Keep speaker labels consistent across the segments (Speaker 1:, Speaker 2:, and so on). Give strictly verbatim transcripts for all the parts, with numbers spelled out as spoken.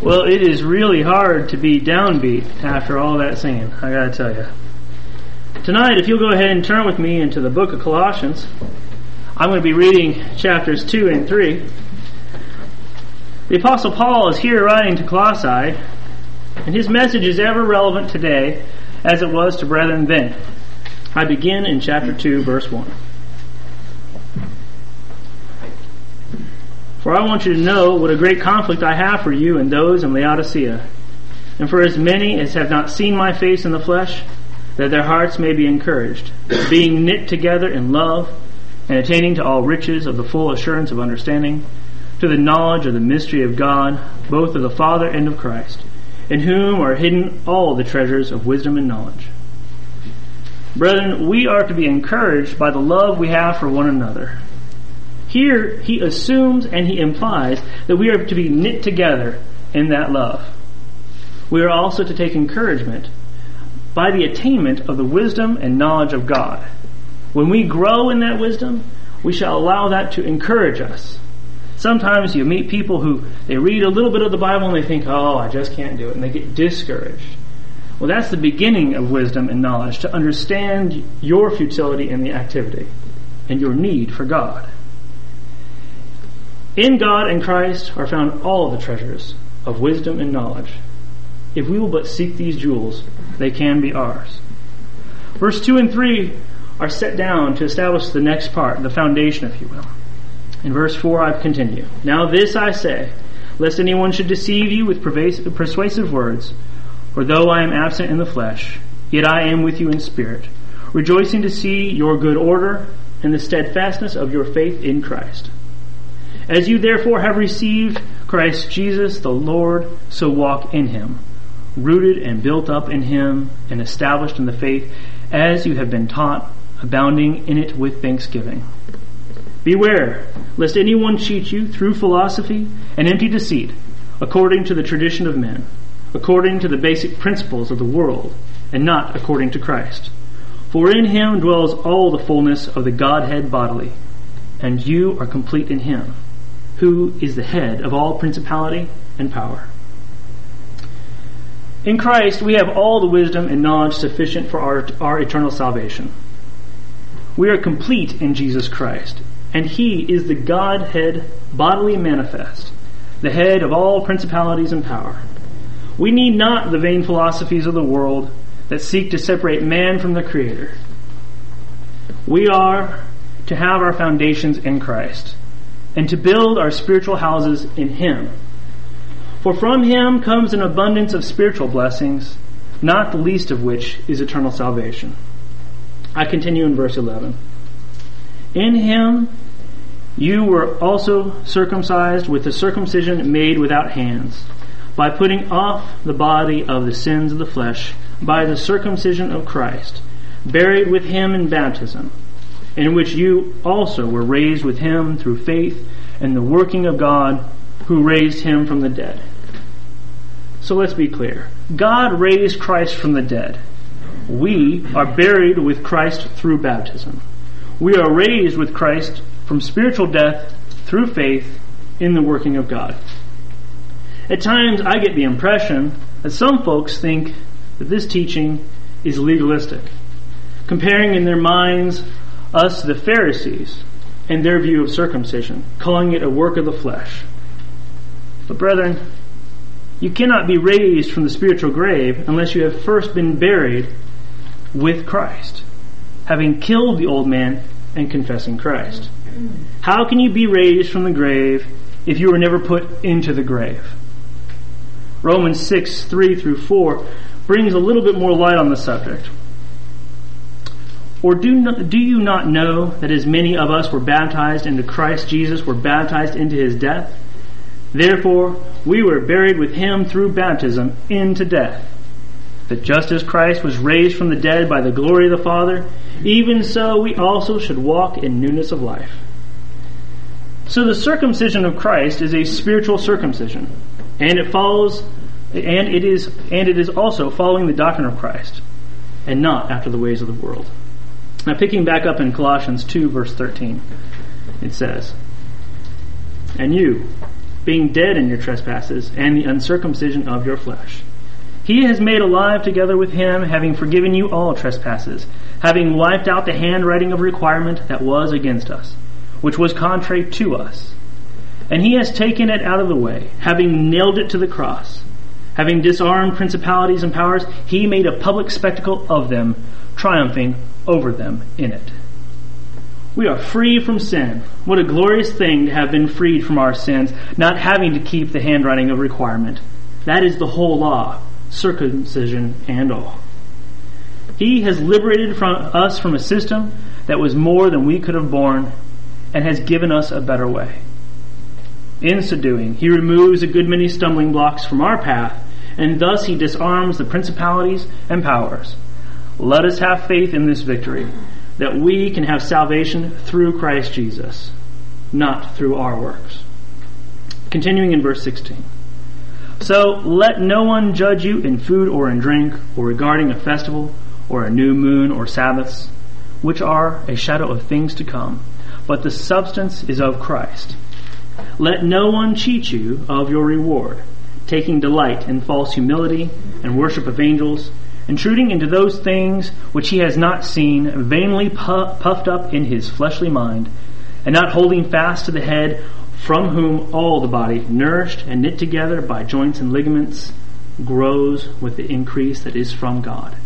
Speaker 1: Well, it is really hard to be downbeat after all that singing, I gotta tell you. Tonight, if you'll go ahead and turn with me into the book of Colossians, I'm going to be reading chapters two and three. The Apostle Paul is here writing to Colossae, and his message is ever relevant today as it was to brethren then. I begin in chapter two, verse one. For I want you to know what a great conflict I have for you and those in Laodicea, and for as many as have not seen my face in the flesh, that their hearts may be encouraged, being knit together in love, and attaining to all riches of the full assurance of understanding, to the knowledge of the mystery of God, both of the Father and of Christ, in whom are hidden all the treasures of wisdom and knowledge. Brethren, we are to be encouraged by the love we have for one another. Here, he assumes and he implies that we are to be knit together in that love. We are also to take encouragement by the attainment of the wisdom and knowledge of God. When we grow in that wisdom, we shall allow that to encourage us. Sometimes you meet people who, they read a little bit of the Bible and they think, oh, I just can't do it, and they get discouraged. Well, that's the beginning of wisdom and knowledge, to understand your futility in the activity and your need for God. In God and Christ are found all the treasures of wisdom and knowledge. If we will but seek these jewels, they can be ours. Verse two and three are set down to establish the next part, the foundation, if you will. In verse four, I continue. Now this I say, lest anyone should deceive you with persuasive words, for though I am absent in the flesh, yet I am with you in spirit, rejoicing to see your good order and the steadfastness of your faith in Christ. As you therefore have received Christ Jesus the Lord, so walk in him, rooted and built up in him, and established in the faith as you have been taught, abounding in it with thanksgiving. Beware, lest anyone cheat you through philosophy and empty deceit, according to the tradition of men, according to the basic principles of the world, and not according to Christ. For in him dwells all the fullness of the Godhead bodily, and you are complete in him, who is the head of all principality and power. In Christ, we have all the wisdom and knowledge sufficient for our, our eternal salvation. We are complete in Jesus Christ, and he is the Godhead bodily manifest, the head of all principalities and power. We need not the vain philosophies of the world that seek to separate man from the Creator. We are to have our foundations in Christ, and to build our spiritual houses in him. For from him comes an abundance of spiritual blessings, not the least of which is eternal salvation. I continue in verse eleven. In him you were also circumcised with the circumcision made without hands, by putting off the body of the sins of the flesh by the circumcision of Christ, buried with him in baptism, in which you also were raised with him through faith in the working of God who raised him from the dead. So let's be clear. God raised Christ from the dead. We are buried with Christ through baptism. We are raised with Christ from spiritual death through faith in the working of God. At times I get the impression that some folks think that this teaching is legalistic, comparing in their minds us to the Pharisees and their view of circumcision, calling it a work of the flesh. But brethren, you cannot be raised from the spiritual grave unless you have first been buried with Christ, having killed the old man and confessing Christ. How can you be raised from the grave if you were never put into the grave? Romans six, three through four brings a little bit more light on the subject. Or do, not, do you not know that as many of us were baptized into Christ Jesus were baptized into his death? Therefore, we were buried with him through baptism into death, that just as Christ was raised from the dead by the glory of the Father, even so we also should walk in newness of life. So the circumcision of Christ is a spiritual circumcision, and it follows, and it is, and it is also following the doctrine of Christ, and not after the ways of the world. Now, picking back up in Colossians two, verse thirteen, it says, "And you, being dead in your trespasses and the uncircumcision of your flesh. He has made alive together with him, having forgiven you all trespasses, having wiped out the handwriting of requirement that was against us, which was contrary to us. And he has taken it out of the way, having nailed it to the cross. Having disarmed principalities and powers, he made a public spectacle of them, triumphing over them in it. We are free from sin. What a glorious thing to have been freed from our sins, not having to keep the handwriting of requirement. That is the whole law, circumcision and all. He has liberated from us from a system that was more than we could have borne, and has given us a better way. In so doing, he removes a good many stumbling blocks from our path, and thus he disarms the principalities and powers. Let us have faith in this victory, that we can have salvation through Christ Jesus, not through our works. Continuing in verse sixteen. So let no one judge you in food or in drink, or regarding a festival, or a new moon or Sabbaths, which are a shadow of things to come, but the substance is of Christ. Let no one cheat you of your reward, taking delight in false humility and worship of angels, intruding into those things which he has not seen, vainly puffed up in his fleshly mind, and not holding fast to the head, from whom all the body, nourished and knit together by joints and ligaments, grows with the increase that is from God.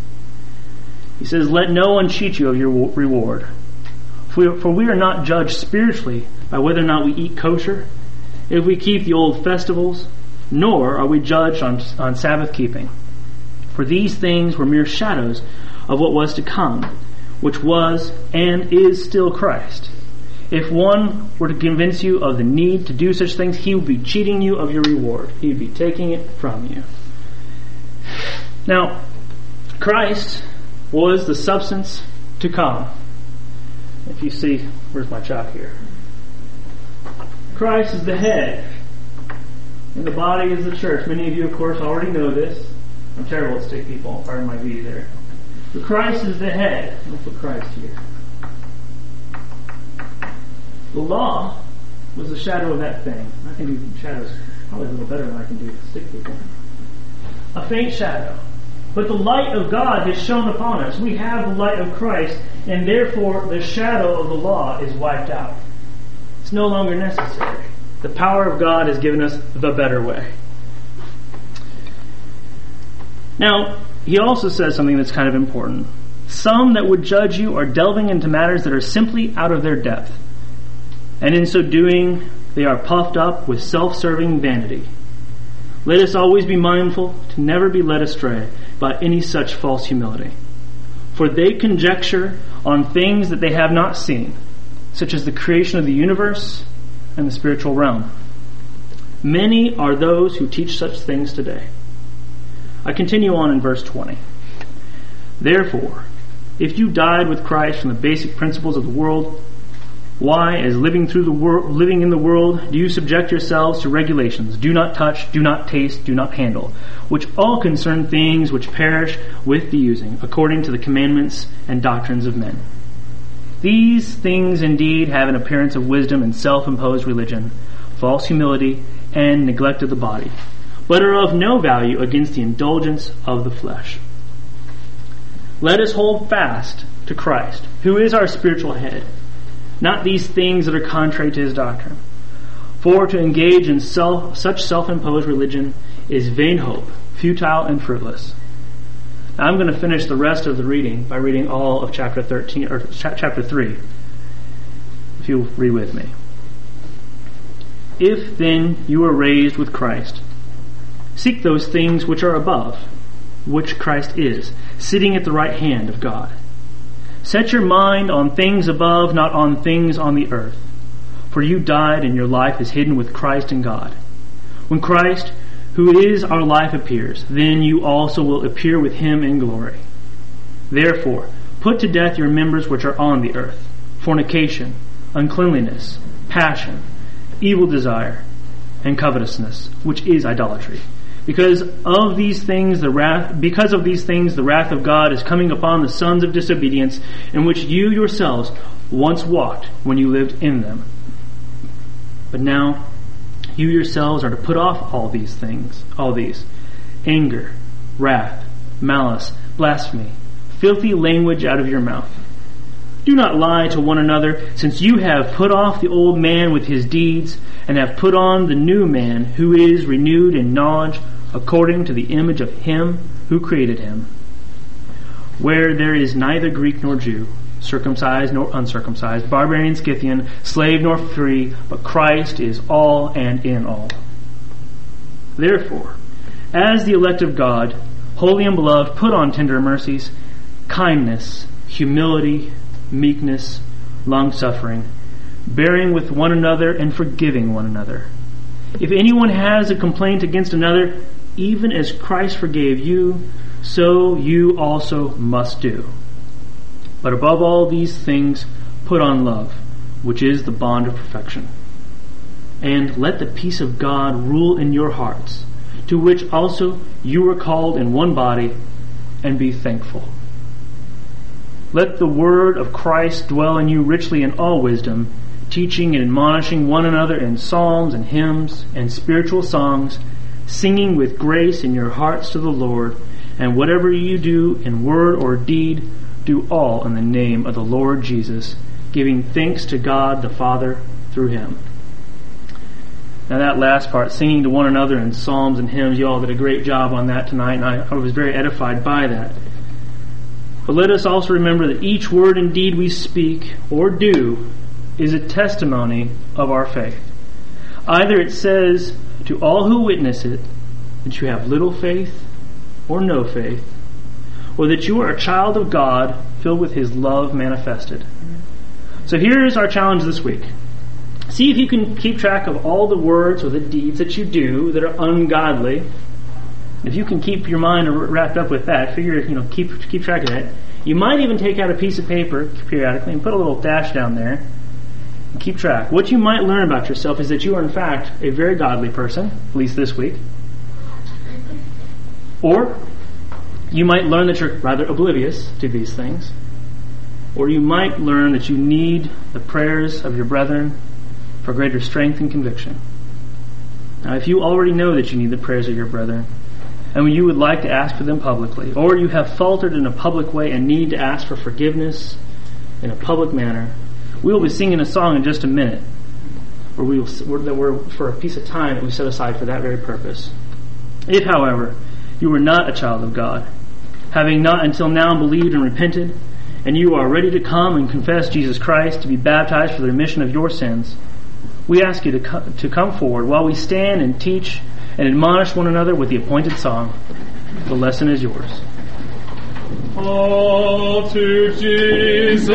Speaker 1: He says, let no one cheat you of your reward. For we are not judged spiritually by whether or not we eat kosher, if we keep the old festivals, nor are we judged on, on Sabbath keeping. For these things were mere shadows of what was to come, which was and is still Christ. If one were to convince you of the need to do such things, he would be cheating you of your reward. He would be taking it from you. Now, Christ was the substance to come. If you see, where's my chalk here? Christ is the head, and the body is the church. Many of you, of course, already know this. I'm terrible at stick people. Pardon my V there. But Christ is the head. I'll put Christ here. The law was the shadow of that thing. I can do shadows probably a little better than I can do stick people. A faint shadow. But the light of God has shone upon us. We have the light of Christ, and therefore the shadow of the law is wiped out. It's no longer necessary. The power of God has given us the better way. Now, he also says something that's kind of important. Some that would judge you are delving into matters that are simply out of their depth. And in so doing, they are puffed up with self-serving vanity. Let us always be mindful to never be led astray by any such false humility. For they conjecture on things that they have not seen, such as the creation of the universe and the spiritual realm. Many are those who teach such things today. I continue on in verse twenty. Therefore, if you died with Christ from the basic principles of the world, why, as living through the world, living in the world, do you subject yourselves to regulations? Do not touch, do not taste, do not handle, which all concern things which perish with the using, according to the commandments and doctrines of men. These things indeed have an appearance of wisdom and self-imposed religion, false humility, and neglect of the body, but are of no value against the indulgence of the flesh. Let us hold fast to Christ, who is our spiritual head, not these things that are contrary to his doctrine. For to engage in self, such self-imposed religion is vain hope, futile and fruitless. Now I'm going to finish the rest of the reading by reading all of chapter thirteen or chapter three. If you'll read with me. If then you are raised with Christ, seek those things which are above, which Christ is, sitting at the right hand of God. Set your mind on things above, not on things on the earth. For you died, and your life is hidden with Christ in God. When Christ, who is our life, appears, then you also will appear with him in glory. Therefore, put to death your members which are on the earth: fornication, uncleanliness, passion, evil desire, and covetousness, which is idolatry. Because of these things, the wrath, because of these things, the wrath of God is coming upon the sons of disobedience, in which you yourselves once walked when you lived in them. But now You yourselves are to put off all these things, all these, anger, wrath, malice, blasphemy, filthy language out of your mouth. Do not lie to one another, since you have put off the old man with his deeds, and have put on the new man, who is renewed in knowledge according to the image of him who created him. Where there is neither Greek nor Jew, circumcised nor uncircumcised, barbarian, Scythian, slave nor free, but Christ is all and in all. Therefore, as the elect of God, holy and beloved, put on tender mercies, kindness, humility, meekness, long-suffering, bearing with one another and forgiving one another. If anyone has a complaint against another, even as Christ forgave you, so you also must do. But above all these things, put on love, which is the bond of perfection. And let the peace of God rule in your hearts, to which also you were called in one body, and be thankful. Let the word of Christ dwell in you richly in all wisdom, teaching and admonishing one another in psalms and hymns and spiritual songs, singing with grace in your hearts to the Lord, and whatever you do in word or deed, do all in the name of the Lord Jesus, giving thanks to God the Father through him. Now that last part, singing to one another in psalms and hymns, you all did a great job on that tonight, and I, I was very edified by that. But let us also remember that each word and deed we speak or do is a testimony of our faith. Either it says to all who witness it that you have little faith or no faith, or that you are a child of God filled with his love manifested. So here is our challenge this week. See if you can keep track of all the words or the deeds that you do that are ungodly. If you can keep your mind wrapped up with that, figure, you know, keep keep track of that. You might even take out a piece of paper periodically and put a little dash down there and keep track. What you might learn about yourself is that you are in fact a very godly person, at least this week. Or you might learn that you're rather oblivious to these things. Or you might learn that you need the prayers of your brethren for greater strength and conviction. Now, if you already know that you need the prayers of your brethren, and you would like to ask for them publicly, or you have faltered in a public way and need to ask for forgiveness in a public manner, we will be singing a song in just a minute, where we will, that we're for a piece of time that we set aside for that very purpose. If, however, you are not a child of God, having not until now believed and repented, and you are ready to come and confess Jesus Christ to be baptized for the remission of your sins, we ask you to co- to come forward while we stand and teach and admonish one another with the appointed song. The lesson is yours.
Speaker 2: All to Jesus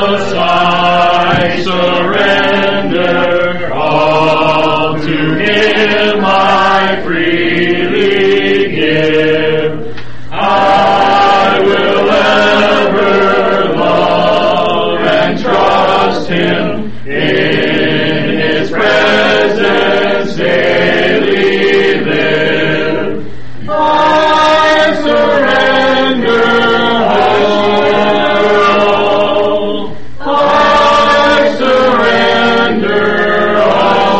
Speaker 2: I surrender, all to him I freely give. I will ever love and trust him in his presence daily live. I surrender all. I surrender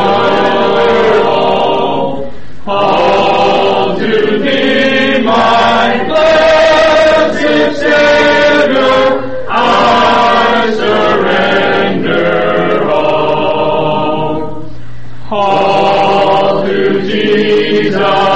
Speaker 2: all. All to thee, my blessed Savior, I surrender all. All to Jesus